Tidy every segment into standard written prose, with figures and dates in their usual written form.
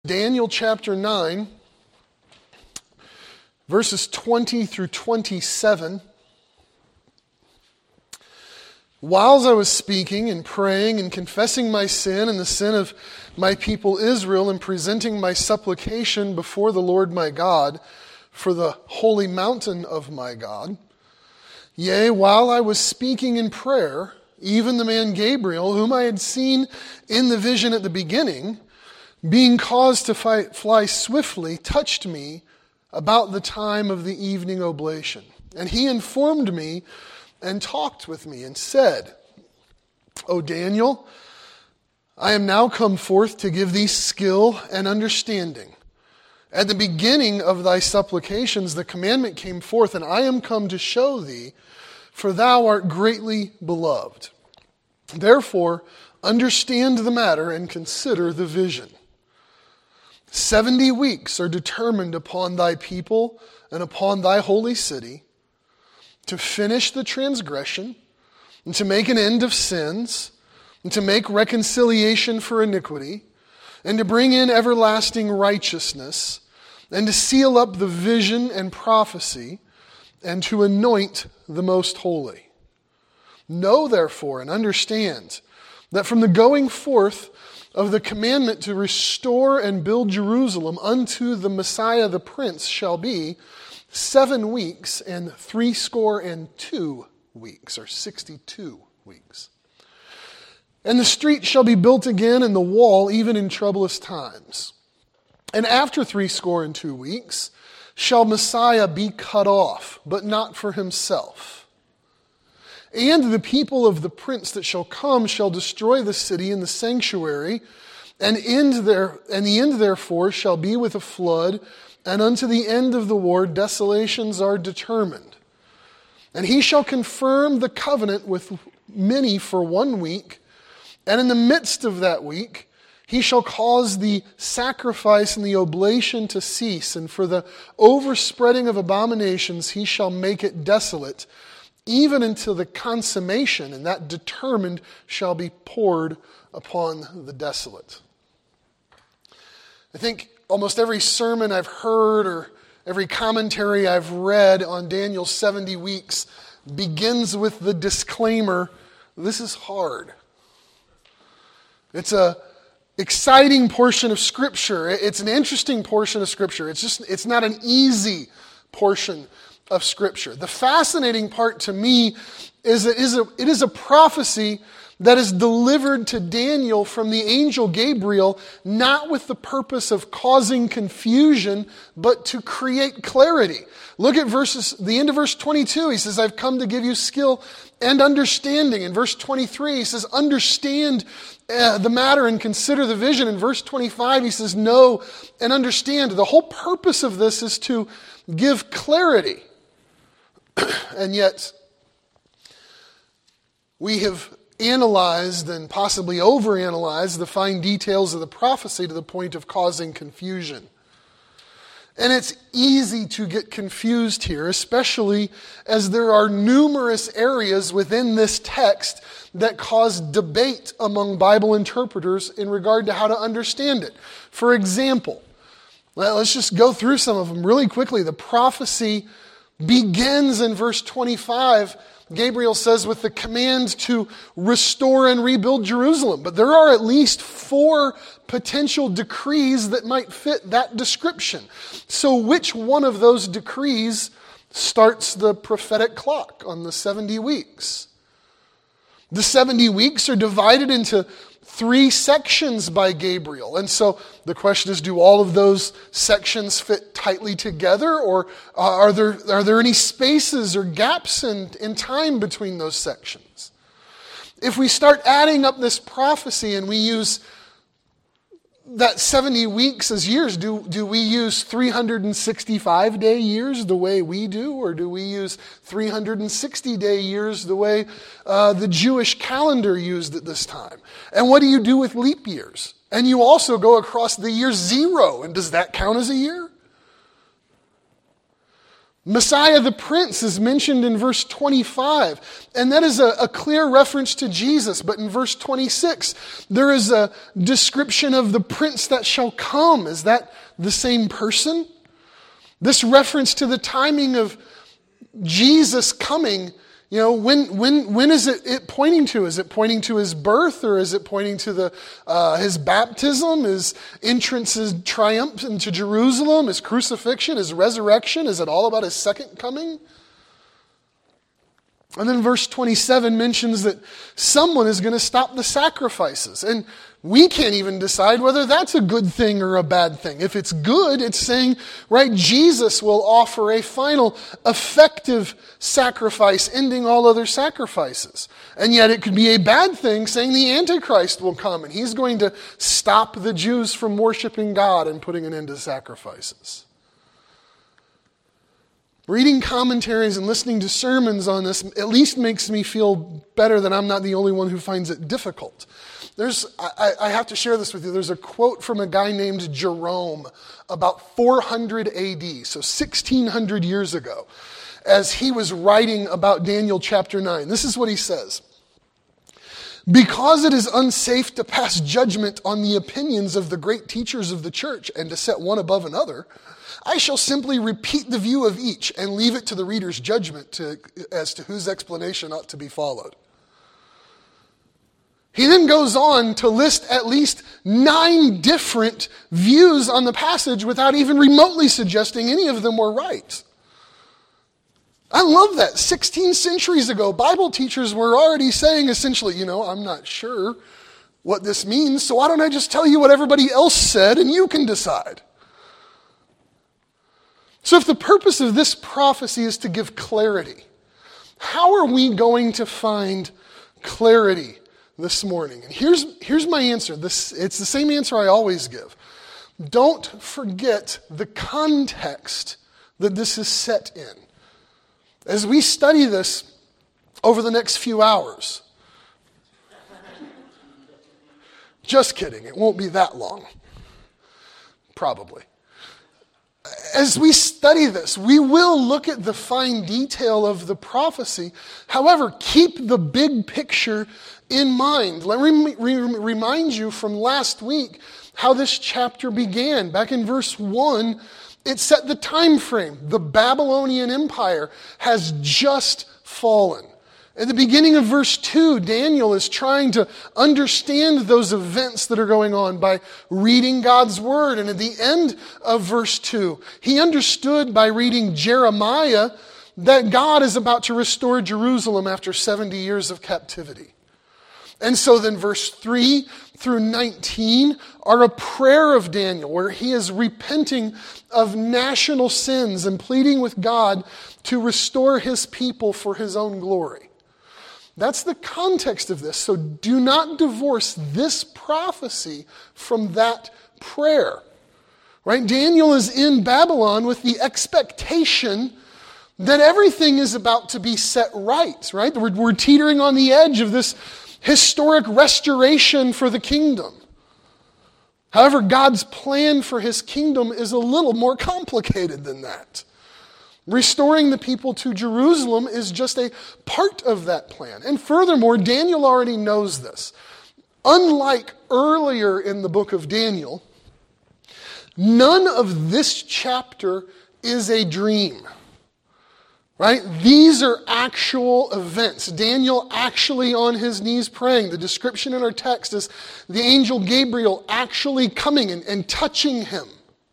Daniel chapter 9, verses 20 through 27. Whilst I was speaking and praying and confessing my sin and the sin of my people Israel and presenting my supplication before the Lord my God for the holy mountain of my God, yea, while I was speaking in prayer, even the man Gabriel, whom I had seen in the vision at the beginning, being caused to fly swiftly, touched me about the time of the evening oblation. And he informed me and talked with me and said, O Daniel, I am now come forth to give thee skill and understanding. At the beginning of thy supplications the commandment came forth, and I am come to show thee, for thou art greatly beloved. Therefore, understand the matter and consider the vision. 70 weeks are determined upon thy people and upon thy holy city to finish the transgression and to make an end of sins and to make reconciliation for iniquity and to bring in everlasting righteousness and to seal up the vision and prophecy and to anoint the most holy. Know therefore and understand that from the going forth of the commandment to restore and build Jerusalem unto the Messiah the Prince shall be 7 weeks and 62 weeks, or 62 weeks. And the street shall be built again, and the wall even in troublous times. And after 62 weeks shall Messiah be cut off, but not for himself. And the people of the prince that shall come shall destroy the city and the sanctuary, and the end therefore shall be with a flood, and unto the end of the war desolations are determined. And he shall confirm the covenant with many for 1 week, and in the midst of that week he shall cause the sacrifice and the oblation to cease, and for the overspreading of abominations he shall make it desolate, even until the consummation, and that determined shall be poured upon the desolate. I think almost every sermon I've heard or every commentary I've read on Daniel's 70 weeks begins with the disclaimer, this is hard. It's an exciting portion of Scripture. It's an interesting portion of Scripture. It's not an easy portion of Scripture. The fascinating part to me is that it is a prophecy that is delivered to Daniel from the angel Gabriel, not with the purpose of causing confusion, but to create clarity. Look at the end of verse 22. He says, I've come to give you skill and understanding. In verse 23, he says, understand the matter and consider the vision. In verse 25, he says, know and understand. The whole purpose of this is to give clarity. And yet, we have analyzed and possibly overanalyzed the fine details of the prophecy to the point of causing confusion. And it's easy to get confused here, especially as there are numerous areas within this text that cause debate among Bible interpreters in regard to how to understand it. For example, let's just go through some of them really quickly. The prophecy begins in verse 25, Gabriel says, with the command to restore and rebuild Jerusalem. But there are at least 4 potential decrees that might fit that description. So which one of those decrees starts the prophetic clock on the 70 weeks? The 70 weeks are divided into 3 sections by Gabriel. And so the question is, do all of those sections fit tightly together, or are there any spaces or gaps in time between those sections? If we start adding up this prophecy and we use that 70 weeks as years, do we use 365-day years the way we do, or do we use 360-day years the way the Jewish calendar used at this time? And what do you do with leap years? And you also go across the year 0, and does that count as a year? Messiah the Prince is mentioned in verse 25, and that is a clear reference to Jesus. But in verse 26, there is a description of the Prince that shall come. Is that the same person? This reference to the timing of Jesus coming, when is it pointing to? Is it pointing to his birth, or is it pointing to his baptism, his entrance, his triumph into Jerusalem, his crucifixion, his resurrection? Is it all about his second coming? And then verse 27 mentions that someone is going to stop the sacrifices. And we can't even decide whether that's a good thing or a bad thing. If it's good, it's saying, right, Jesus will offer a final, effective sacrifice, ending all other sacrifices. And yet it could be a bad thing, saying the Antichrist will come and he's going to stop the Jews from worshiping God and putting an end to sacrifices. Reading commentaries and listening to sermons on this at least makes me feel better that I'm not the only one who finds it difficult. I have to share this with you. There's a quote from a guy named Jerome about 400 AD, so 1600 years ago, as he was writing about Daniel chapter 9. This is what he says. Because it is unsafe to pass judgment on the opinions of the great teachers of the church and to set one above another, I shall simply repeat the view of each and leave it to the reader's judgment as to whose explanation ought to be followed. He then goes on to list at least 9 different views on the passage without even remotely suggesting any of them were right. I love that. 16 centuries ago, Bible teachers were already saying essentially, I'm not sure what this means, so why don't I just tell you what everybody else said and you can decide. So if the purpose of this prophecy is to give clarity, how are we going to find clarity this morning? And here's my answer. It's the same answer I always give. Don't forget the context that this is set in. As we study this over the next few hours, just kidding, it won't be that long, probably. As we study this, we will look at the fine detail of the prophecy. However, keep the big picture in mind. Let me remind you from last week how this chapter began. Back in verse 1, it set the time frame. The Babylonian Empire has just fallen. At the beginning of verse 2, Daniel is trying to understand those events that are going on by reading God's Word. And at the end of verse 2, he understood by reading Jeremiah that God is about to restore Jerusalem after 70 years of captivity. And so then verse 3 through 19 are a prayer of Daniel where he is repenting of national sins and pleading with God to restore his people for his own glory. That's the context of this. So do not divorce this prophecy from that prayer. Right? Daniel is in Babylon with the expectation that everything is about to be set right. Right? We're teetering on the edge of this historic restoration for the kingdom. However, God's plan for his kingdom is a little more complicated than that. Restoring the people to Jerusalem is just a part of that plan. And furthermore, Daniel already knows this. Unlike earlier in the book of Daniel, none of this chapter is a dream. Right? These are actual events. Daniel actually on his knees praying. The description in our text is the angel Gabriel actually coming and touching him.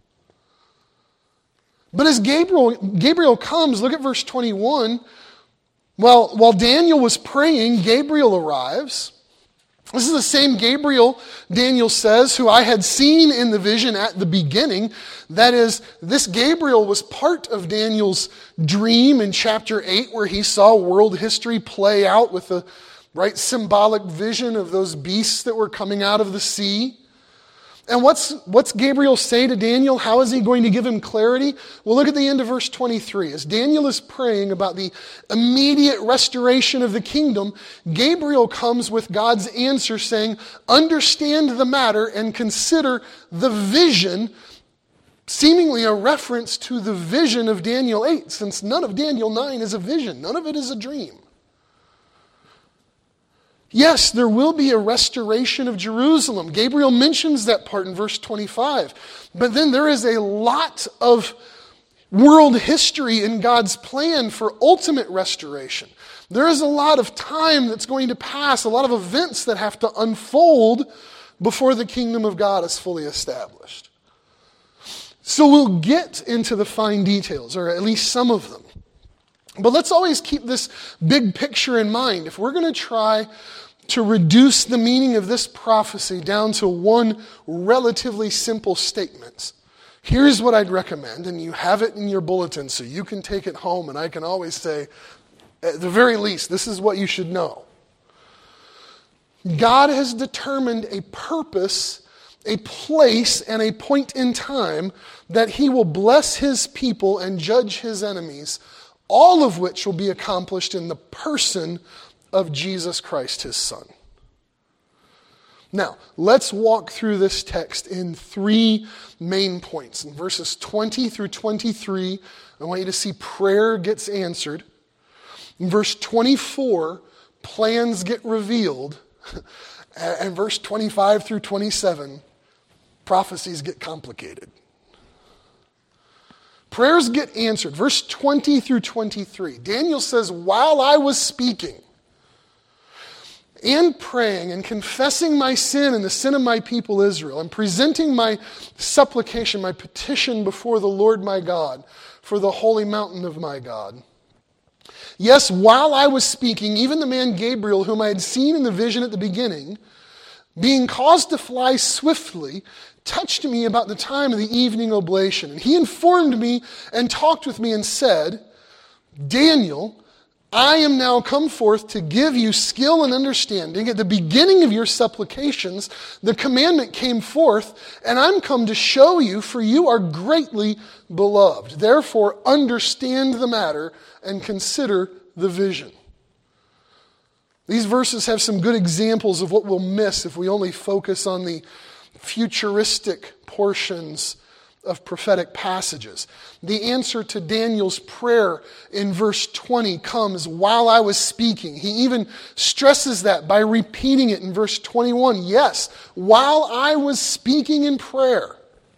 But as Gabriel comes, look at verse 21. While Daniel was praying, Gabriel arrives. This is the same Gabriel, Daniel says, who I had seen in the vision at the beginning. That is, this Gabriel was part of Daniel's dream in chapter 8 where he saw world history play out with the symbolic vision of those beasts that were coming out of the sea. And what's Gabriel say to Daniel? How is he going to give him clarity? Well, look at the end of verse 23. As Daniel is praying about the immediate restoration of the kingdom, Gabriel comes with God's answer saying, understand the matter and consider the vision seemingly a reference to the vision of Daniel 8, since none of Daniel 9 is a vision. None of it is a dream. Yes, there will be a restoration of Jerusalem. Gabriel mentions that part in verse 25. But then there is a lot of world history in God's plan for ultimate restoration. There is a lot of time that's going to pass, a lot of events that have to unfold before the kingdom of God is fully established. So we'll get into the fine details, or at least some of them. But let's always keep this big picture in mind. If we're going to try to reduce the meaning of this prophecy down to one relatively simple statement, here's what I'd recommend, and you have it in your bulletin so you can take it home, and I can always say, at the very least, this is what you should know. God has determined a purpose, a place, and a point in time that he will bless his people and judge his enemies, all of which will be accomplished in the person of Jesus Christ, his Son. Now, let's walk through this text in three main points. In verses 20 through 23, I want you to see prayer gets answered. In verse 24, plans get revealed. And verse 25 through 27, prophecies get complicated. Prayers get answered. Verse 20 through 23. Daniel says, while I was speaking and praying and confessing my sin and the sin of my people Israel, and presenting my supplication, my petition before the Lord my God for the holy mountain of my God. Yes, while I was speaking, even the man Gabriel, whom I had seen in the vision at the beginning, being caused to fly swiftly, touched me about the time of the evening oblation. And he informed me and talked with me and said, Daniel, I am now come forth to give you skill and understanding. At the beginning of your supplications, the commandment came forth, and I'm come to show you, for you are greatly beloved. Therefore, understand the matter and consider the vision. These verses have some good examples of what we'll miss if we only focus on the futuristic portions of prophetic passages. The answer to Daniel's prayer in verse 20 comes while I was speaking. He even stresses that by repeating it in verse 21. Yes, while I was speaking in prayer.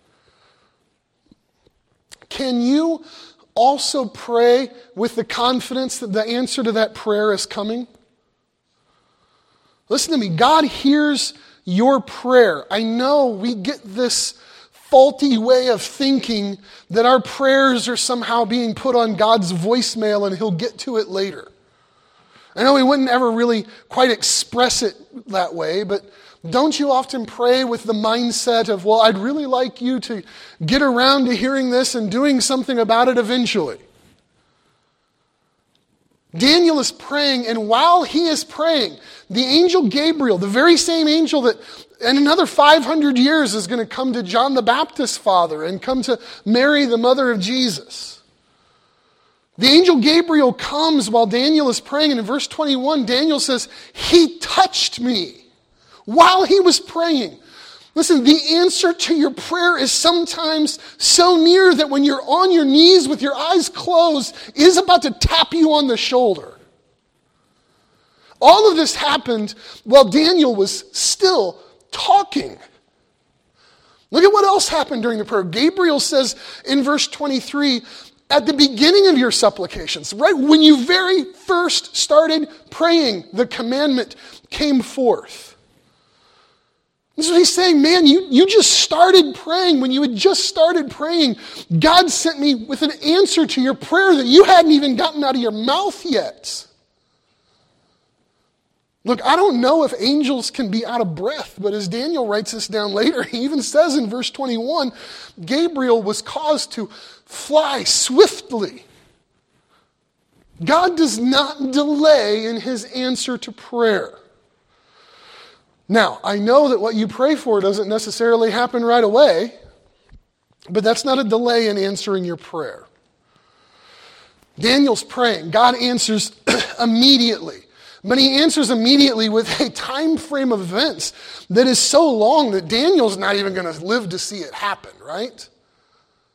Can you also pray with the confidence that the answer to that prayer is coming? Listen to me. God hears your prayer. I know we get this faulty way of thinking that our prayers are somehow being put on God's voicemail and he'll get to it later. I know we wouldn't ever really quite express it that way, but don't you often pray with the mindset of, well, I'd really like you to get around to hearing this and doing something about it eventually? Daniel is praying, and while he is praying, the angel Gabriel, the very same angel that in another 500 years is going to come to John the Baptist's father and come to Mary, the mother of Jesus. The angel Gabriel comes while Daniel is praying, and in verse 21, Daniel says, he touched me while he was praying. Listen, the answer to your prayer is sometimes so near that when you're on your knees with your eyes closed, it is about to tap you on the shoulder. All of this happened while Daniel was still talking. Look at what else happened during the prayer. Gabriel says in verse 23, at the beginning of your supplications, right when you very first started praying, the commandment came forth. This is what he's saying, man, you just started praying. When you had just started praying, God sent me with an answer to your prayer that you hadn't even gotten out of your mouth yet. Look, I don't know if angels can be out of breath, but as Daniel writes this down later, he even says in verse 21, Gabriel was caused to fly swiftly. God does not delay in his answer to prayer. Now, I know that what you pray for doesn't necessarily happen right away, but that's not a delay in answering your prayer. Daniel's praying. God answers immediately. But he answers immediately with a time frame of events that is so long that Daniel's not even going to live to see it happen, right?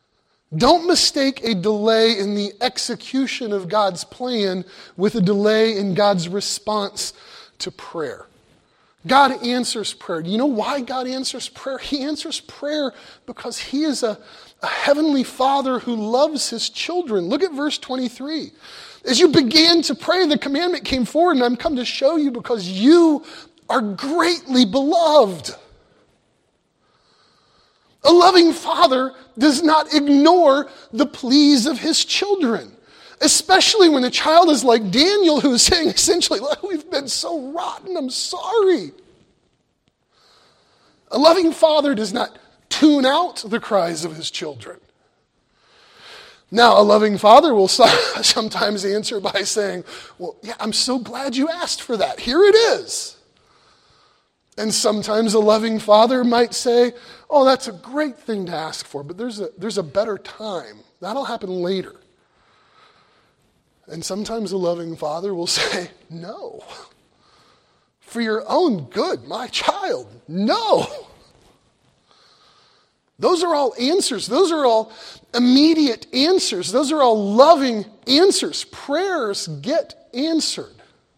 Don't mistake a delay in the execution of God's plan with a delay in God's response to prayer. God answers prayer. Do you know why God answers prayer? He answers prayer because He is a heavenly Father who loves His children. Look at verse 23. As you began to pray, the commandment came forward, and I'm come to show you because you are greatly beloved. A loving Father does not ignore the pleas of His children, especially when a child is like Daniel, who is saying essentially, we've been so rotten, I'm sorry. A loving Father does not tune out the cries of His children. Now, a loving Father will sometimes answer by saying, well, yeah, I'm so glad you asked for that. Here it is. And sometimes a loving Father might say, oh, that's a great thing to ask for, but there's a better time. That'll happen later. And sometimes a loving Father will say, no. For your own good, my child, no. Those are all answers. Those are all immediate answers. Those are all loving answers. Prayers get answered.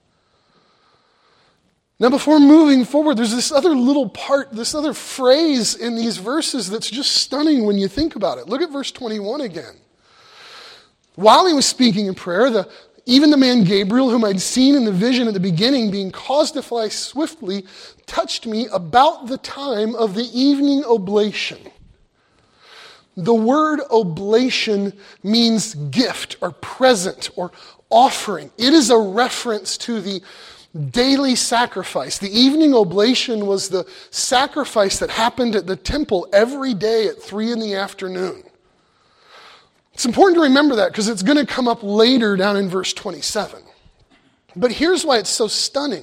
Now, before moving forward, there's this other little part, this other phrase in these verses that's just stunning when you think about it. Look at verse 21 again. While he was speaking in prayer, even the man Gabriel, whom I'd seen in the vision at the beginning, being caused to fly swiftly, touched me about the time of the evening oblation. The word oblation means gift or present or offering. It is a reference to the daily sacrifice. The evening oblation was the sacrifice that happened at the temple every day at 3 p.m. It's important to remember that because it's going to come up later down in verse 27. But here's why it's so stunning.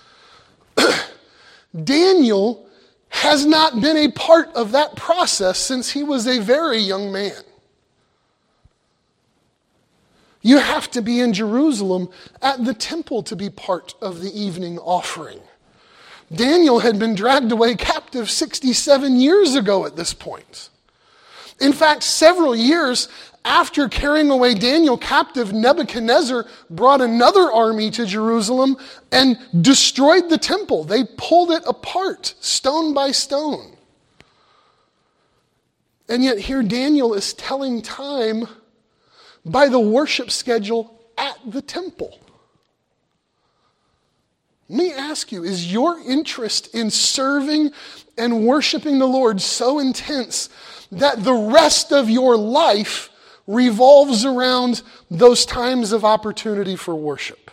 Daniel has not been a part of that process since he was a very young man. You have to be in Jerusalem at the temple to be part of the evening offering. Daniel had been dragged away captive 67 years ago at this point. In fact, several years after carrying away Daniel captive, Nebuchadnezzar brought another army to Jerusalem and destroyed the temple. They pulled it apart, stone by stone. And yet here Daniel is telling time by the worship schedule at the temple. Let me ask you, is your interest in serving and worshiping the Lord so intense that the rest of your life revolves around those times of opportunity for worship?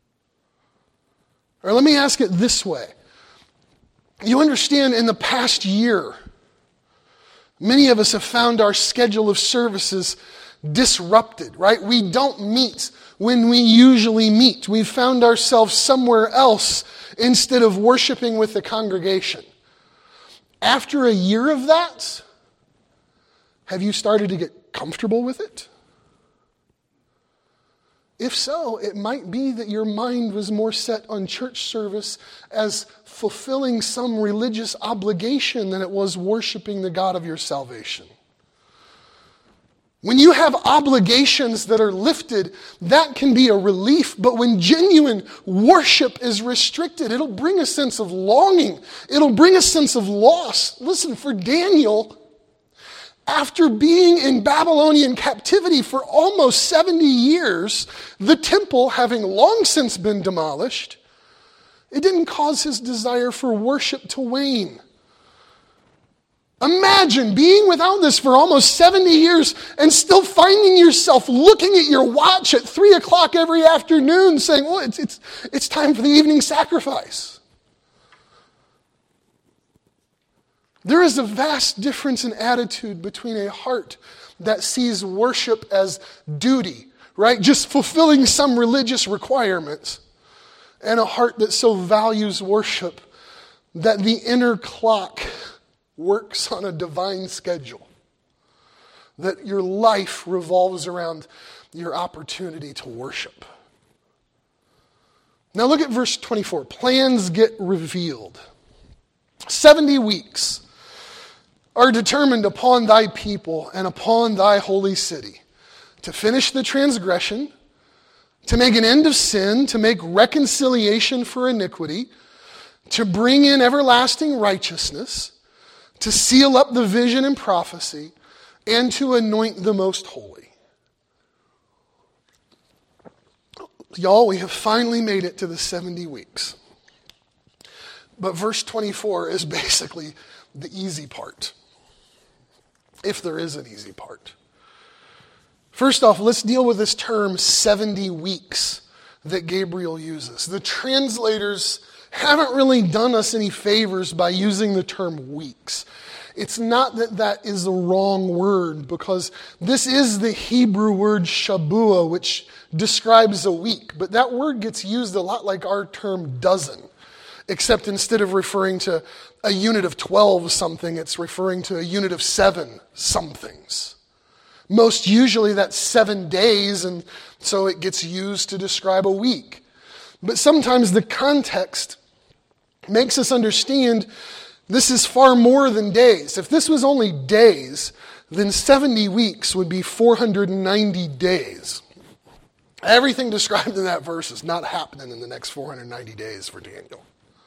Or let me ask it this way. You understand, in the past year, many of us have found our schedule of services disrupted, right? We don't meet when we usually meet. We've found ourselves somewhere else instead of worshiping with the congregation. After a year of that, have you started to get comfortable with it? If so, it might be that your mind was more set on church service as fulfilling some religious obligation than it was worshiping the God of your salvation. When you have obligations that are lifted, that can be a relief, but when genuine worship is restricted, it'll bring a sense of longing. It'll bring a sense of loss. Listen, for Daniel, after being in Babylonian captivity for almost 70 years, the temple having long since been demolished, it didn't cause his desire for worship to wane. Imagine being without this for almost 70 years and still finding yourself looking at your watch at 3 o'clock every afternoon saying, well, it's time for the evening sacrifice. There is a vast difference in attitude between a heart that sees worship as duty, right? Just fulfilling some religious requirements, and a heart that so values worship that the inner clock works on a divine schedule, that your life revolves around your opportunity to worship. Now look at verse 24. Plans get revealed. 70 weeks are determined upon thy people and upon thy holy city, to finish the transgression, to make an end of sin, to make reconciliation for iniquity, to bring in everlasting righteousness, to seal up the vision and prophecy, and to anoint the most holy. Y'all, we have finally made it to the 70 weeks. But verse 24 is basically the easy part, if there is an easy part. First off, let's deal with this term 70 weeks that Gabriel uses. The translators haven't really done us any favors by using the term weeks. It's not that that is the wrong word, because this is the Hebrew word Shabuah, which describes a week. But that word gets used a lot like our term dozen, except instead of referring to a unit of 12 something, it's referring to a unit of 7 somethings. Most usually that's 7 days, and so it gets used to describe a week. But sometimes the context makes us understand this is far more than days. If this was only days, then 70 weeks would be 490 days. Everything described in that verse is not happening in the next 490 days for Daniel.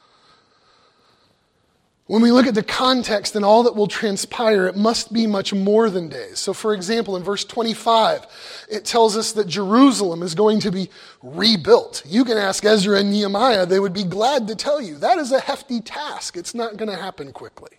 When we look at the context and all that will transpire, it must be much more than days. So for example, in verse 25, it tells us that Jerusalem is going to be rebuilt. You can ask Ezra and Nehemiah, they would be glad to tell you. That is a hefty task. It's not going to happen quickly.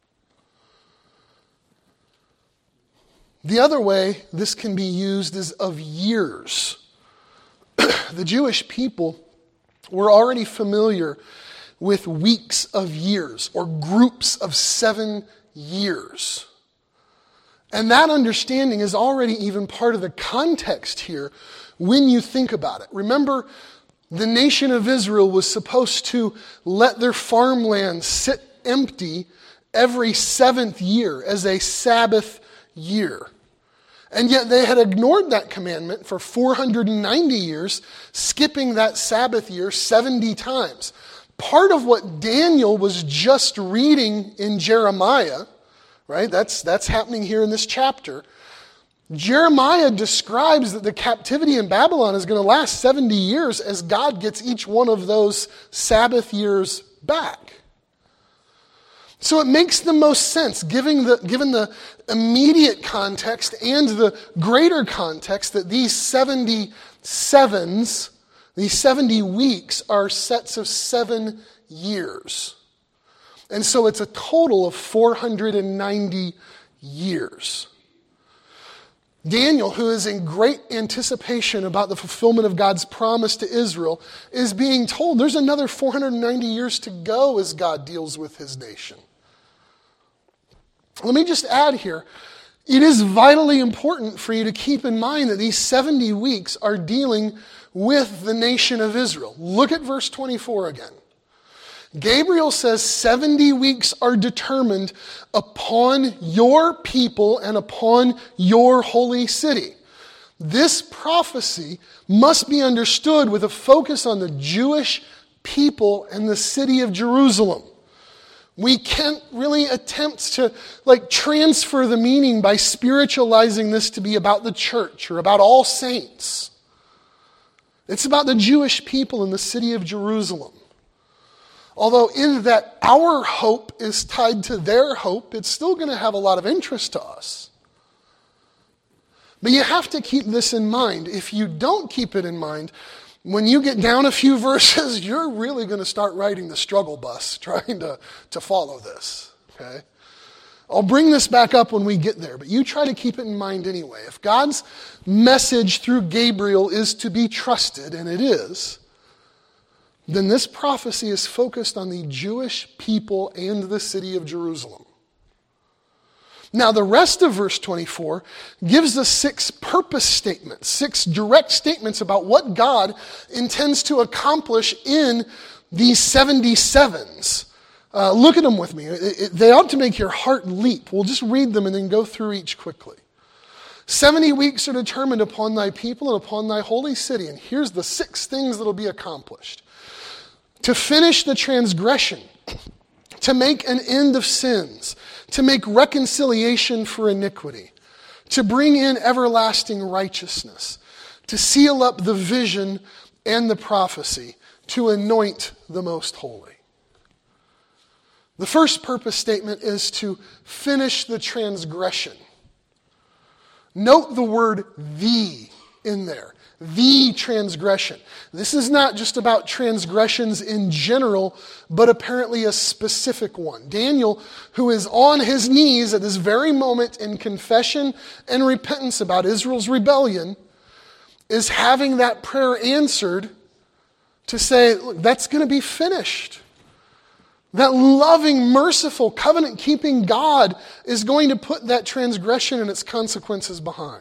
The other way this can be used is of years. The Jewish people were already familiar with weeks of years or groups of 7 years. And that understanding is already even part of the context here when you think about it. Remember, the nation of Israel was supposed to let their farmland sit empty every 7th year as a Sabbath year. And yet they had ignored that commandment for 490 years, skipping that Sabbath year 70 times. Part of what Daniel was just reading in Jeremiah, right? That's happening here in this chapter. Jeremiah describes that the captivity in Babylon is going to last 70 years as God gets each one of those Sabbath years back. So it makes the most sense, given the immediate context and the greater context, that these 70 sevens, these 70 weeks, are sets of 7 years. And so it's a total of 490 years. Daniel, who is in great anticipation about the fulfillment of God's promise to Israel, is being told there's another 490 years to go as God deals with his nation. Let me just add here, it is vitally important for you to keep in mind that these 70 weeks are dealing with the nation of Israel. Look at verse 24 again. Gabriel says 70 weeks are determined upon your people and upon your holy city. This prophecy must be understood with a focus on the Jewish people and the city of Jerusalem. We can't really attempt to transfer the meaning by spiritualizing this to be about the church or about all saints. It's about the Jewish people in the city of Jerusalem. Although in that our hope is tied to their hope, it's still going to have a lot of interest to us. But you have to keep this in mind. If you don't keep it in mind, when you get down a few verses, you're really going to start riding the struggle bus trying to follow this. Okay? I'll bring this back up when we get there, but you try to keep it in mind anyway. If God's message through Gabriel is to be trusted, and it is, then this prophecy is focused on the Jewish people and the city of Jerusalem. Now, the rest of verse 24 gives us 6 purpose statements, 6 direct statements about what God intends to accomplish in these 77s. Look at them with me. They ought to make your heart leap. We'll just read them and then go through each quickly. 70 weeks are determined upon thy people and upon thy holy city. And here's the 6 things that will be accomplished. To finish the transgression, to make an end of sins, to make reconciliation for iniquity, to bring in everlasting righteousness, to seal up the vision and the prophecy, to anoint the most holy. The first purpose statement is to finish the transgression. Note the word "the" in there. The transgression. This is not just about transgressions in general, but apparently a specific one. Daniel, who is on his knees at this very moment in confession and repentance about Israel's rebellion, is having that prayer answered to say, look, that's going to be finished. That loving, merciful, covenant-keeping God is going to put that transgression and its consequences behind.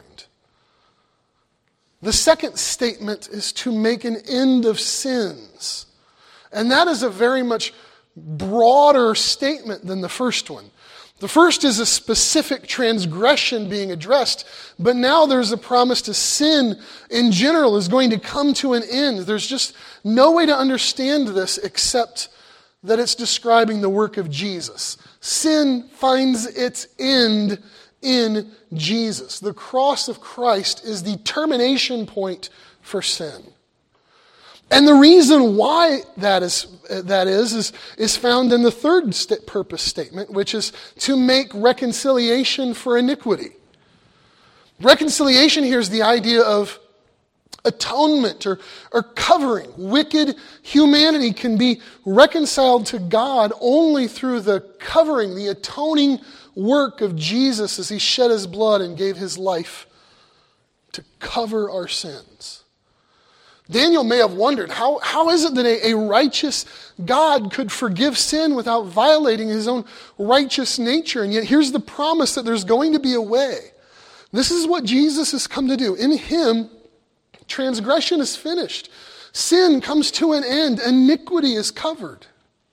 The second statement is to make an end of sins. And that is a very much broader statement than the first one. The first is a specific transgression being addressed, but now there's a promise to sin in general is going to come to an end. There's just no way to understand this except that it's describing the work of Jesus. Sin finds its end in Jesus. The cross of Christ is the termination point for sin. And the reason why that is found in the third purpose statement, which is to make reconciliation for iniquity. Reconciliation here is the idea of atonement or covering. Wicked humanity can be reconciled to God only through the covering, the atoning work of Jesus as he shed his blood and gave his life to cover our sins. Daniel may have wondered, how is it that a righteous God could forgive sin without violating his own righteous nature? And yet here's the promise that there's going to be a way. This is what Jesus has come to do. In him, transgression is finished. Sin comes to an end. Iniquity is covered.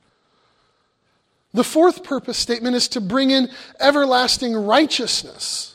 The fourth purpose statement is to bring in everlasting righteousness.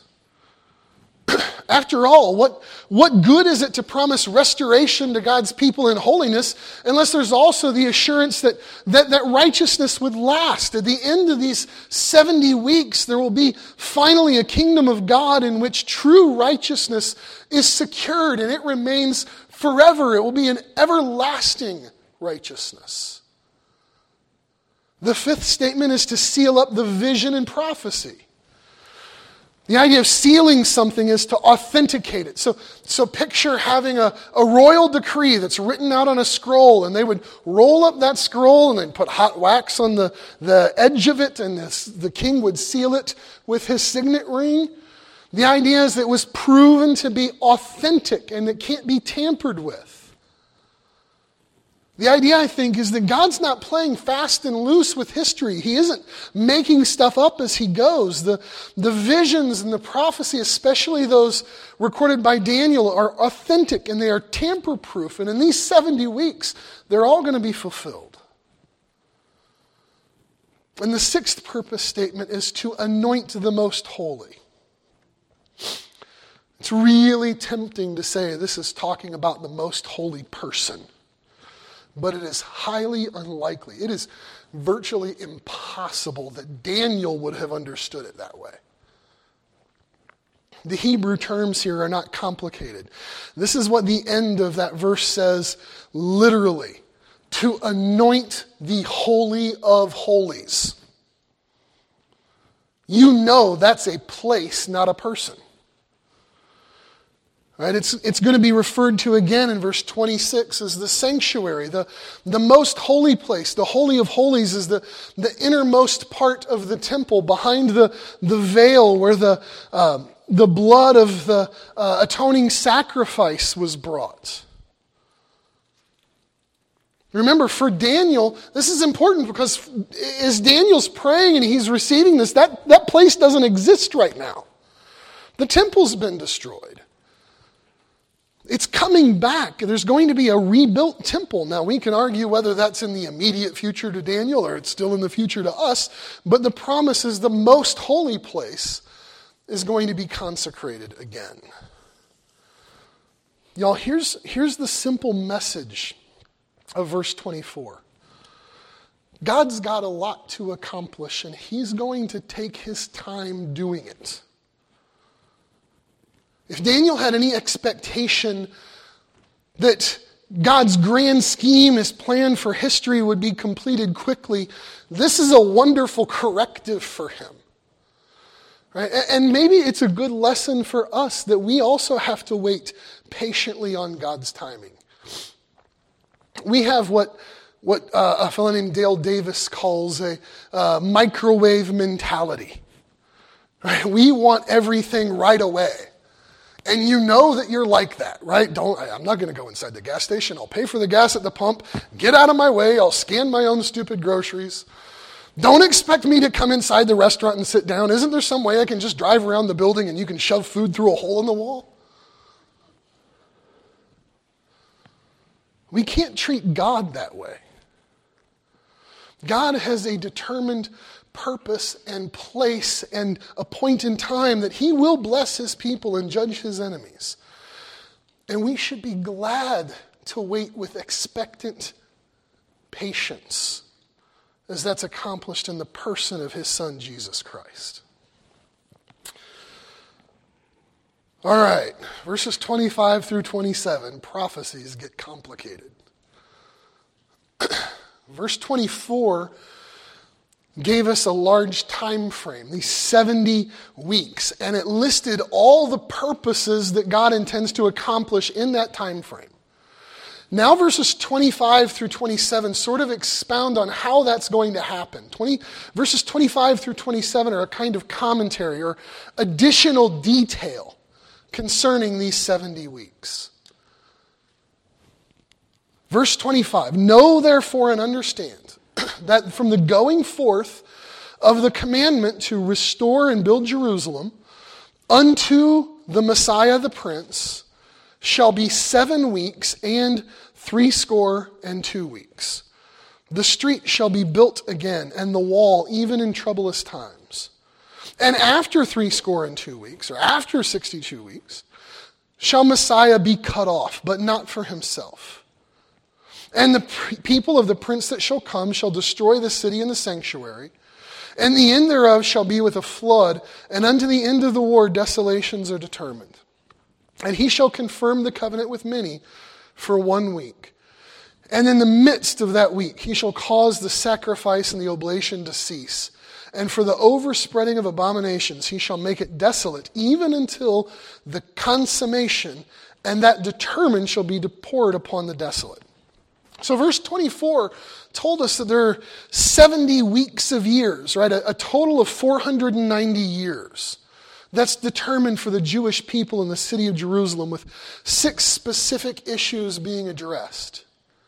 After all, what good is it to promise restoration to God's people in holiness unless there's also the assurance that righteousness would last? At the end of these 70 weeks, there will be finally a kingdom of God in which true righteousness is secured and it remains forever. It will be an everlasting righteousness. The fifth statement is to seal up the vision and prophecy. The idea of sealing something is to authenticate it. So picture having a royal decree that's written out on a scroll, and they would roll up that scroll and they'd put hot wax on the edge of it, and the king would seal it with his signet ring. The idea is that it was proven to be authentic and it can't be tampered with. The idea, I think, is that God's not playing fast and loose with history. He isn't making stuff up as he goes. The visions and the prophecy, especially those recorded by Daniel, are authentic and they are tamper-proof. And in these 70 weeks, they're all going to be fulfilled. And the sixth purpose statement is to anoint the most holy. It's really tempting to say this is talking about the most holy person. But it is highly unlikely. It is virtually impossible that Daniel would have understood it that way. The Hebrew terms here are not complicated. This is what the end of that verse says literally. To anoint the Holy of Holies. You know that's a place, not a person. Right? It's going to be referred to again in verse 26 as the sanctuary, the most holy place. The Holy of Holies is the innermost part of the temple, behind the veil where the blood of the atoning sacrifice was brought. Remember, for Daniel, this is important because as Daniel's praying and he's receiving this, that place doesn't exist right now. The temple's been destroyed. It's coming back. There's going to be a rebuilt temple. Now, we can argue whether that's in the immediate future to Daniel or it's still in the future to us, but the promise is the most holy place is going to be consecrated again. Y'all, here's the simple message of verse 24. God's got a lot to accomplish, and he's going to take his time doing it. If Daniel had any expectation that God's grand scheme, his plan for history would be completed quickly, this is a wonderful corrective for him. Right? And maybe it's a good lesson for us that we also have to wait patiently on God's timing. We have what a fellow named Dale Davis calls a microwave mentality. Right? We want everything right away. And you know that you're like that, right? I'm not going to go inside the gas station. I'll pay for the gas at the pump. Get out of my way. I'll scan my own stupid groceries. Don't expect me to come inside the restaurant and sit down. Isn't there some way I can just drive around the building and you can shove food through a hole in the wall? We can't treat God that way. God has a determined purpose and place and a point in time that he will bless his people and judge his enemies. And we should be glad to wait with expectant patience as that's accomplished in the person of his Son, Jesus Christ. All right, verses 25 through 27, prophecies get complicated. Verse 24 gave us a large time frame, these 70 weeks, and it listed all the purposes that God intends to accomplish in that time frame. Now verses 25 through 27 sort of expound on how that's going to happen. Verses 25 through 27 are a kind of commentary or additional detail concerning these 70 weeks. Verse 25, know therefore and understand that from the going forth of the commandment to restore and build Jerusalem unto the Messiah the Prince shall be 7 weeks and 62 weeks. The street shall be built again, and the wall even in troublous times. And after 62 weeks, or after 62 weeks, shall Messiah be cut off, but not for himself. And the people of the prince that shall come shall destroy the city and the sanctuary, and the end thereof shall be with a flood, and unto the end of the war desolations are determined. And he shall confirm the covenant with many for 1 week. And in the midst of that week he shall cause the sacrifice and the oblation to cease. And for the overspreading of abominations he shall make it desolate, even until the consummation, and that determined shall be poured upon the desolate. So verse 24 told us that there are 70 weeks of years, right? A total of 490 years. That's determined for the Jewish people in the city of Jerusalem, with 6 specific issues being addressed.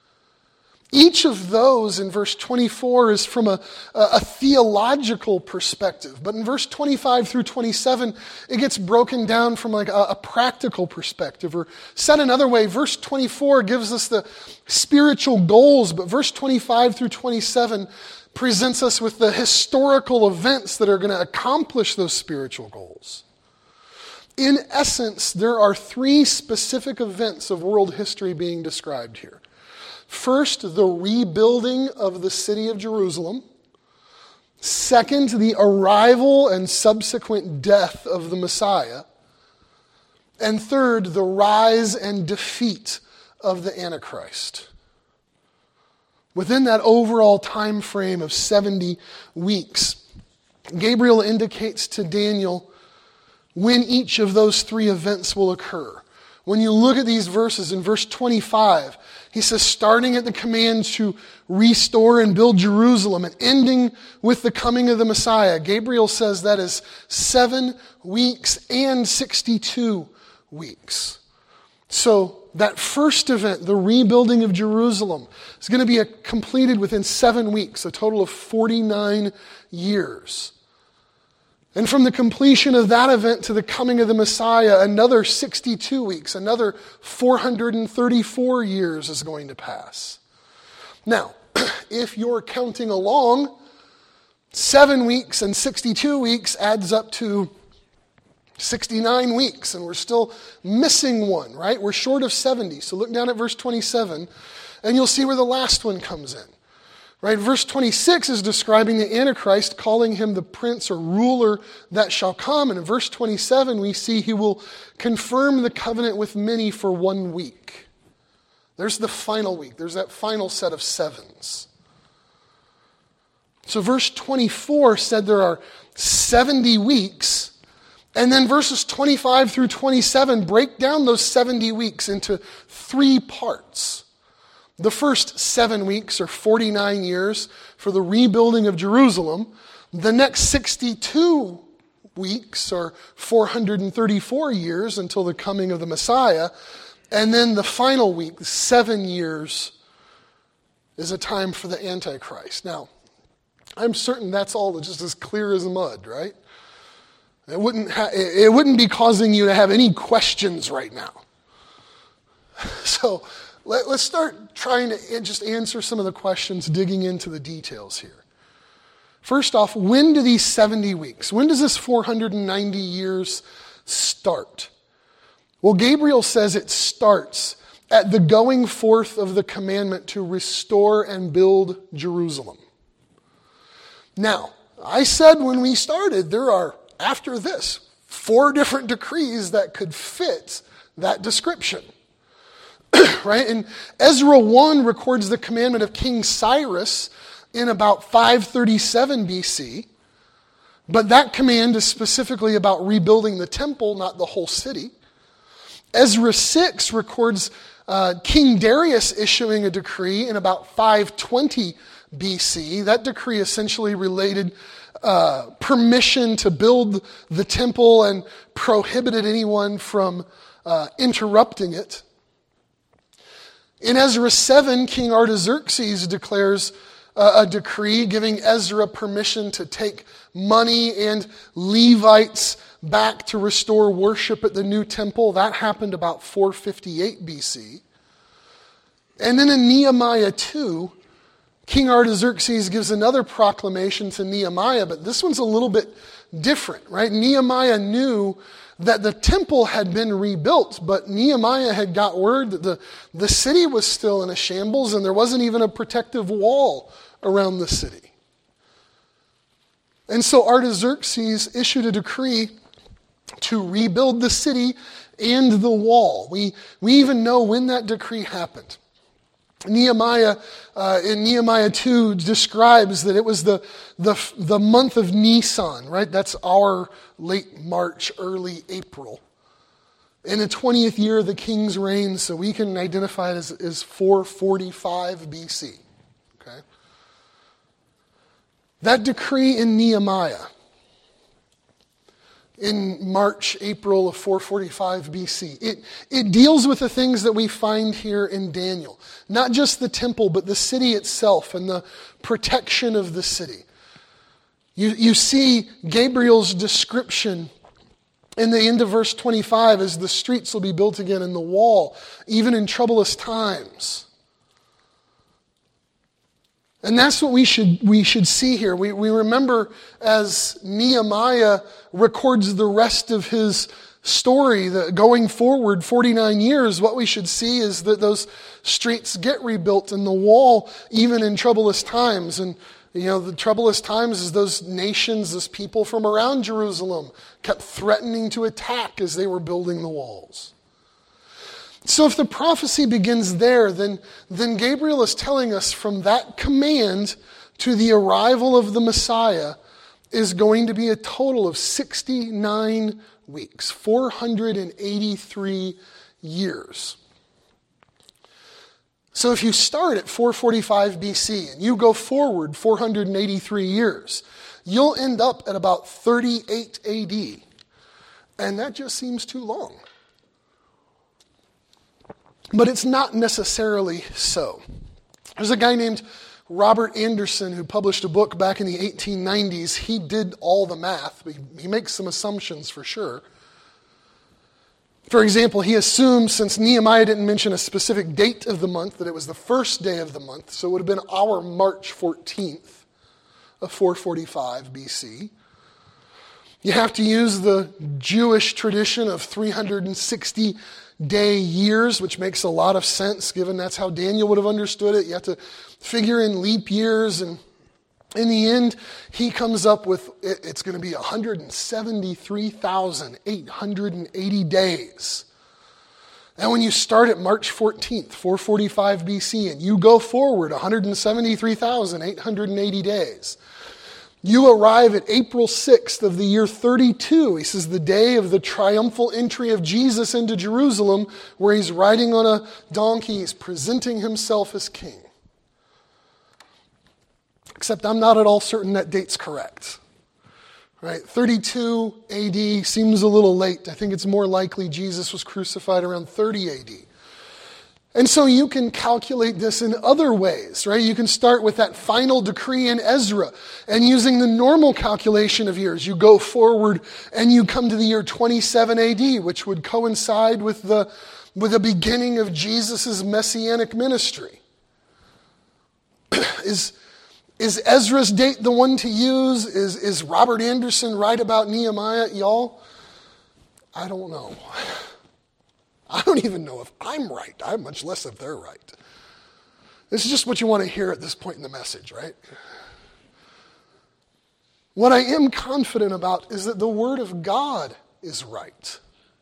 Each of those in verse 24 is from a theological perspective. But in verse 25 through 27, it gets broken down from like a practical perspective. Or said another way, verse 24 gives us the spiritual goals, but verse 25 through 27 presents us with the historical events that are going to accomplish those spiritual goals. In essence, there are 3 specific events of world history being described here. First, the rebuilding of the city of Jerusalem. Second, the arrival and subsequent death of the Messiah. And third, the rise and defeat of the Antichrist. Within that overall time frame of 70 weeks, Gabriel indicates to Daniel when each of those 3 events will occur. When you look at these verses, in verse 25, he says, starting at the command to restore and build Jerusalem and ending with the coming of the Messiah, Gabriel says that is 7 weeks and 62 weeks. So that first event, the rebuilding of Jerusalem, is going to be completed within 7 weeks, a total of 49 years. And from the completion of that event to the coming of the Messiah, another 62 weeks, another 434 years is going to pass. Now, if you're counting along, 7 weeks and 62 weeks adds up to 69 weeks, and we're still missing one, right? We're short of 70. So look down at verse 27, and you'll see where the last one comes in. Right? Verse 26 is describing the Antichrist, calling him the prince or ruler that shall come. And in verse 27, we see he will confirm the covenant with many for 1 week. There's the final week. There's that final set of sevens. So verse 24 said there are 70 weeks. And then verses 25 through 27 break down those 70 weeks into 3 parts. The first 7 weeks are 49 years for the rebuilding of Jerusalem. The next 62 weeks are 434 years until the coming of the Messiah. And then the final week, 7 years, is a time for the Antichrist. Now, I'm certain that's all just as clear as mud, right? It wouldn't be causing you to have any questions right now. So let's start trying to just answer some of the questions, digging into the details here. First off, when do these 70 weeks, when does this 490 years start? Well, Gabriel says it starts at the going forth of the commandment to restore and build Jerusalem. Now, I said when we started, there are, after this, 4 different decrees that could fit that description. Right? And Ezra 1 records the commandment of King Cyrus in about 537 BC. But that command is specifically about rebuilding the temple, not the whole city. Ezra 6 records King Darius issuing a decree in about 520 BC. That decree essentially related permission to build the temple and prohibited anyone from interrupting it. In Ezra 7, King Artaxerxes declares a decree giving Ezra permission to take money and Levites back to restore worship at the new temple. That happened about 458 BC. And then in Nehemiah 2, King Artaxerxes gives another proclamation to Nehemiah, but this one's a little bit different, right? Nehemiah knew that the temple had been rebuilt, but Nehemiah had got word that the city was still in a shambles and there wasn't even a protective wall around the city. And so Artaxerxes issued a decree to rebuild the city and the wall. We even know when that decree happened. Nehemiah, in Nehemiah 2, describes that it was the month of Nisan, right? That's our late March, early April. In the 20th year of the king's reign, so we can identify it as 445 BC. Okay? That decree in Nehemiah, in March, April of 445 BC. It deals with the things that we find here in Daniel. Not just the temple, but the city itself and the protection of the city. You see Gabriel's description in the end of verse 25 as the streets will be built again and the wall, even in troublous times. And that's what we should see here. We remember as Nehemiah records the rest of his story, that going forward 49 years, what we should see is that those streets get rebuilt and the wall, even in troublous times. And the troublous times is those nations, those people from around Jerusalem kept threatening to attack as they were building the walls. So if the prophecy begins there, then Gabriel is telling us from that command to the arrival of the Messiah is going to be a total of 69 weeks, 483 years. So if you start at 445 BC and you go forward 483 years, you'll end up at about 38 AD. And that just seems too long. But it's not necessarily so. There's a guy named Robert Anderson who published a book back in the 1890s. He did all the math. He makes some assumptions for sure. For example, he assumes, since Nehemiah didn't mention a specific date of the month, that it was the first day of the month. So it would have been our March 14th of 445 BC. You have to use the Jewish tradition of 360-day years, which makes a lot of sense given that's how Daniel would have understood it. You have to figure in leap years, and in the end, he comes up with it's going to be 173,880 days. And when you start at March 14th, 445 BC, and you go forward 173,880 days, you arrive at April 6th of the year 32. He says the day of the triumphal entry of Jesus into Jerusalem, where he's riding on a donkey, he's presenting himself as king. Except I'm not at all certain that date's correct. Right? 32 AD seems a little late. I think it's more likely Jesus was crucified around 30 AD. And so you can calculate this in other ways, right? You can start with that final decree in Ezra, and using the normal calculation of years, you go forward and you come to the year 27 AD, which would coincide with the beginning of Jesus' messianic ministry. Is Ezra's date the one to use? Is Robert Anderson right about Nehemiah, y'all? I don't know. I don't even know if I'm right, much less if they're right. This is just what you want to hear at this point in the message, right? What I am confident about is that the Word of God is right.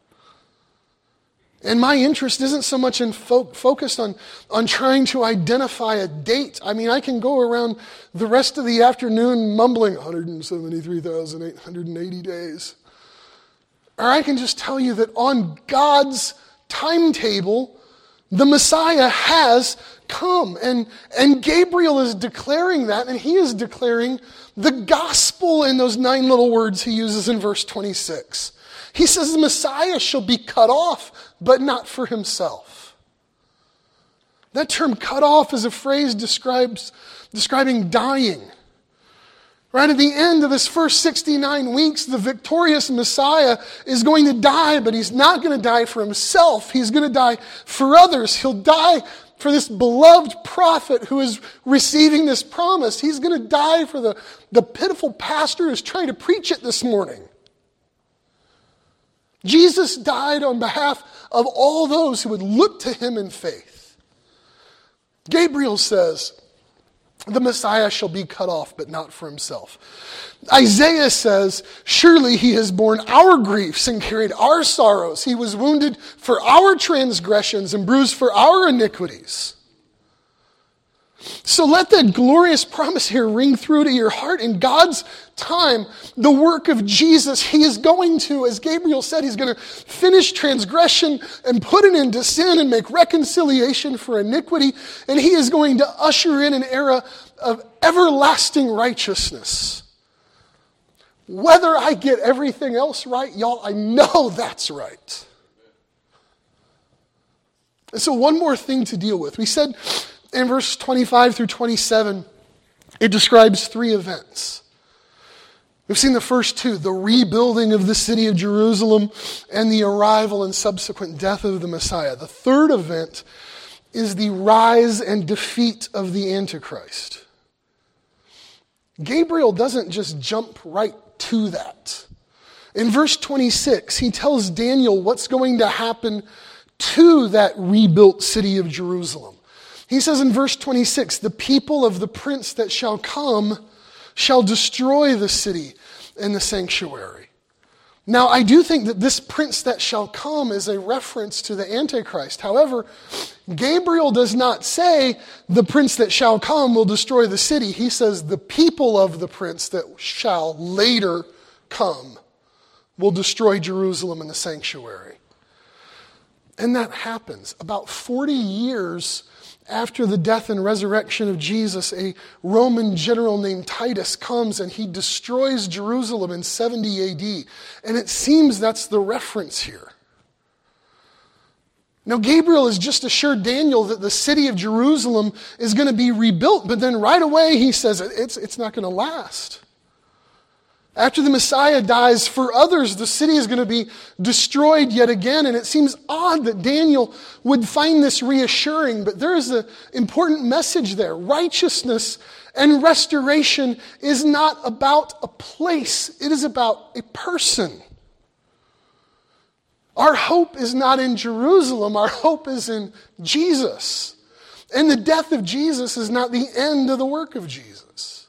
And my interest isn't so much in focused on trying to identify a date. I mean, I can go around the rest of the afternoon mumbling 173,880 days. Or I can just tell you that on God's timetable, the Messiah has come. And Gabriel is declaring that, and he is declaring the gospel in those 9 little words he uses in verse 26. He says the Messiah shall be cut off, but not for himself. That term cut off is a phrase describing dying. Right at the end of this first 69 weeks, the victorious Messiah is going to die, but he's not going to die for himself. He's going to die for others. He'll die for this beloved prophet who is receiving this promise. He's going to die for the pitiful pastor who's trying to preach it this morning. Jesus died on behalf of all those who would look to him in faith. Gabriel says, the Messiah shall be cut off, but not for himself. Isaiah says, surely he has borne our griefs and carried our sorrows. He was wounded for our transgressions and bruised for our iniquities. So let that glorious promise here ring through to your heart. In God's time, the work of Jesus, he is going to, as Gabriel said, he's going to finish transgression and put an end to sin and make reconciliation for iniquity. And he is going to usher in an era of everlasting righteousness. Whether I get everything else right, y'all, I know that's right. And so one more thing to deal with. We said in verse 25 through 27, it describes 3 events. We've seen the first 2, the rebuilding of the city of Jerusalem and the arrival and subsequent death of the Messiah. The third event is the rise and defeat of the Antichrist. Gabriel doesn't just jump right to that. In verse 26, he tells Daniel what's going to happen to that rebuilt city of Jerusalem. He says in verse 26, the people of the prince that shall come shall destroy the city and the sanctuary. Now, I do think that this prince that shall come is a reference to the Antichrist. However, Gabriel does not say the prince that shall come will destroy the city. He says the people of the prince that shall later come will destroy Jerusalem and the sanctuary. And that happens. About 40 years after the death and resurrection of Jesus, a Roman general named Titus comes and he destroys Jerusalem in 70 AD. And it seems that's the reference here. Now, Gabriel has just assured Daniel that the city of Jerusalem is going to be rebuilt, but then right away he says it's not going to last. After the Messiah dies, for others, the city is going to be destroyed yet again. And it seems odd that Daniel would find this reassuring, but there is an important message there. Righteousness and restoration is not about a place. It is about a person. Our hope is not in Jerusalem. Our hope is in Jesus. And the death of Jesus is not the end of the work of Jesus.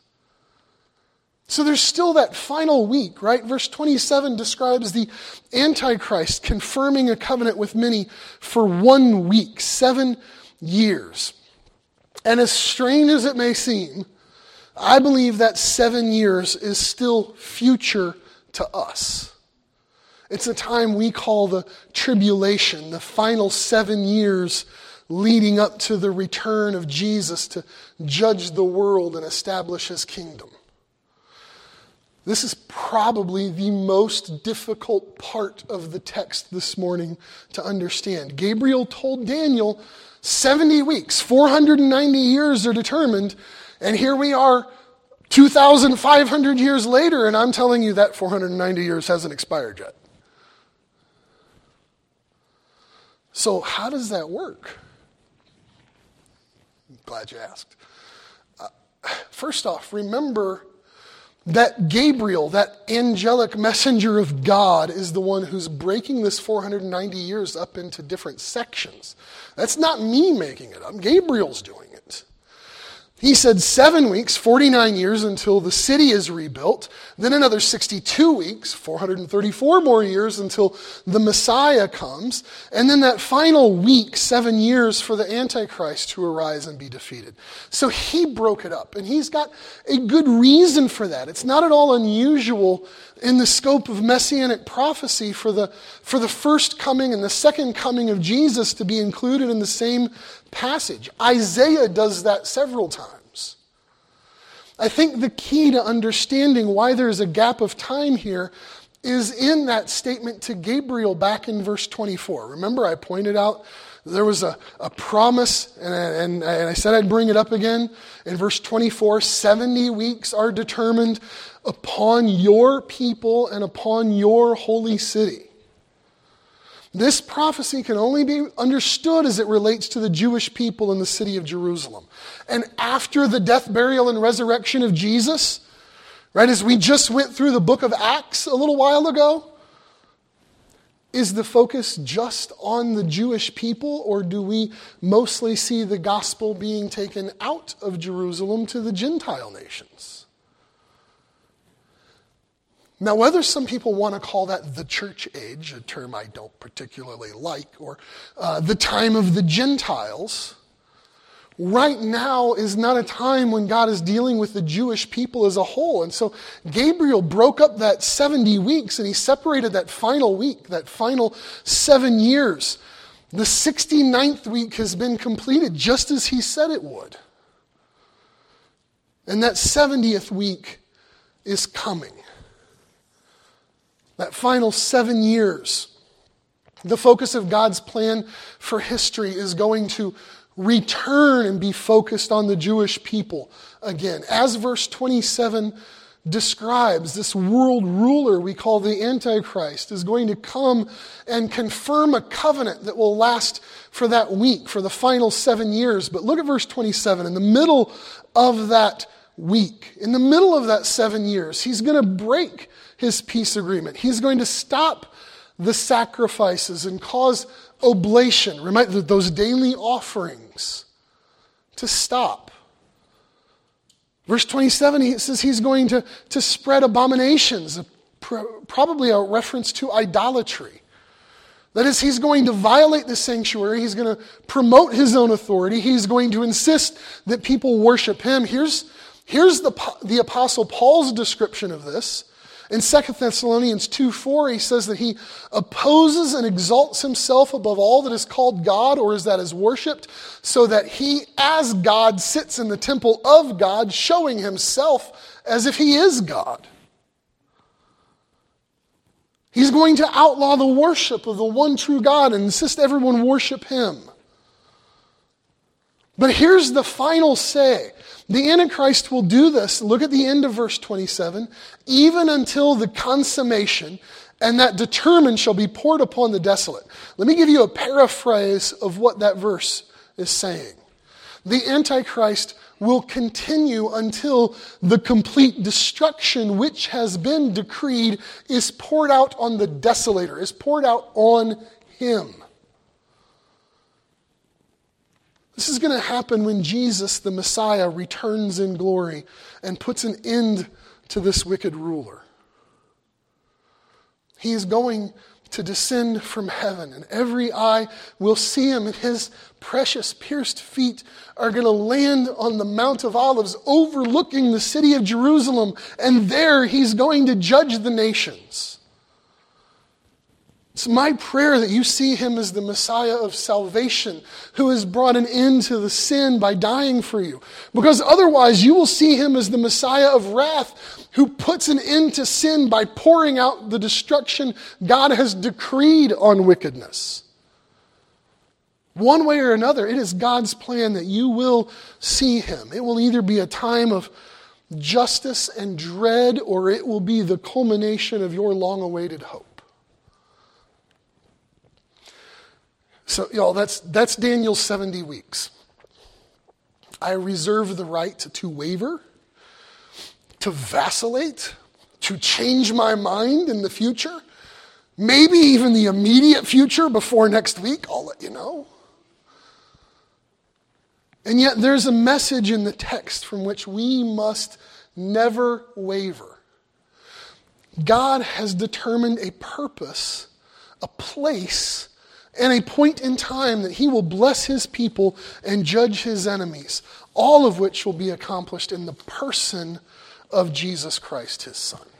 So there's still that final week, right? Verse 27 describes the Antichrist confirming a covenant with many for 1 week, 7 years. And as strange as it may seem, I believe that 7 years is still future to us. It's a time we call the tribulation, the final 7 years leading up to the return of Jesus to judge the world and establish his kingdom. This is probably the most difficult part of the text this morning to understand. Gabriel told Daniel 70 weeks, 490 years are determined, and here we are 2,500 years later, and I'm telling you that 490 years hasn't expired yet. So how does that work? I'm glad you asked. First off, remember that Gabriel, that angelic messenger of God, is the one who's breaking this 490 years up into different sections. That's not me making it up. Gabriel's doing it. He said 7 weeks, 49 years until the city is rebuilt. Then another 62 weeks, 434 more years until the Messiah comes. And then that final week, 7 years for the Antichrist to arise and be defeated. So he broke it up. And he's got a good reason for that. It's not at all unusual in the scope of messianic prophecy for the first coming and the second coming of Jesus to be included in the same passage. Isaiah does that several times. I think the key to understanding why there's a gap of time here is in that statement to Gabriel back in verse 24. Remember, I pointed out there was a promise, and I said I'd bring it up again. In verse 24, 70 weeks are determined upon your people and upon your holy city. This prophecy can only be understood as it relates to the Jewish people in the city of Jerusalem. And after the death, burial, and resurrection of Jesus, right, as we just went through the book of Acts a little while ago, is the focus just on the Jewish people, or do we mostly see the gospel being taken out of Jerusalem to the Gentile nations? Now, whether some people want to call that the church age, a term I don't particularly like, or the time of the Gentiles, right now is not a time when God is dealing with the Jewish people as a whole. And so Gabriel broke up that 70 weeks and he separated that final week, that final 7 years. The 69th week has been completed just as he said it would. And that 70th week is coming. That final 7 years, the focus of God's plan for history is going to return and be focused on the Jewish people again. As verse 27 describes, this world ruler we call the Antichrist is going to come and confirm a covenant that will last for that week, for the final 7 years. But look at verse 27. In the middle of that week, in the middle of that 7 years, he's going to break his peace agreement. He's going to stop the sacrifices and cause oblation, remember those daily offerings, to stop. Verse 27, he says he's going to spread abominations, probably a reference to idolatry. That is, he's going to violate the sanctuary. He's going to promote his own authority. He's going to insist that people worship him. Here's the Apostle Paul's description of this. In 2 Thessalonians 2:4, he says that he opposes and exalts himself above all that is called God or that is worshipped, so that he, as God, sits in the temple of God, showing himself as if he is God. He's going to outlaw the worship of the one true God and insist everyone worship him. But here's the final say. The Antichrist will do this. Look at the end of verse 27. Even until the consummation, and that determined shall be poured upon the desolate. Let me give you a paraphrase of what that verse is saying. The Antichrist will continue until the complete destruction which has been decreed is poured out on the desolator, is poured out on him. This is going to happen when Jesus, the Messiah, returns in glory and puts an end to this wicked ruler. He is going to descend from heaven, and every eye will see him, and his precious pierced feet are going to land on the Mount of Olives overlooking the city of Jerusalem, and there he's going to judge the nations. It's my prayer that you see him as the Messiah of salvation who has brought an end to the sin by dying for you. Because otherwise you will see him as the Messiah of wrath who puts an end to sin by pouring out the destruction God has decreed on wickedness. One way or another, it is God's plan that you will see him. It will either be a time of justice and dread, or it will be the culmination of your long-awaited hope. So, y'all, that's Daniel's 70 weeks. I reserve the right to waver, to vacillate, to change my mind in the future. Maybe even the immediate future before next week. I'll let you know. And yet there's a message in the text from which we must never waver. God has determined a purpose, a place, and a point in time that he will bless his people and judge his enemies, all of which will be accomplished in the person of Jesus Christ, his Son.